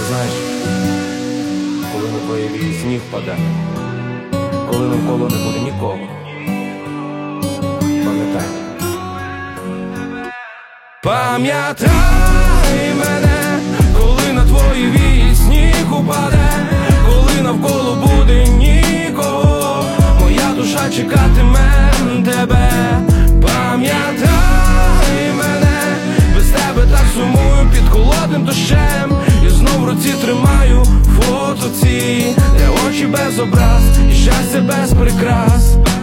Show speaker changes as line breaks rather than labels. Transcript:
знаєш, коли на твоїй вії сніг паде, коли навколо не буде нікого, пам'ятай. Пам'ятай мене, коли на твоїй вії сніг упаде, коли навколо буде нікого, моя душа чекатиме тебе. Пам'ятай мене, без тебе так сумую під холодним дощем, і знов в руці тримаю фото ці, де очі без образ і щастя без прикрас.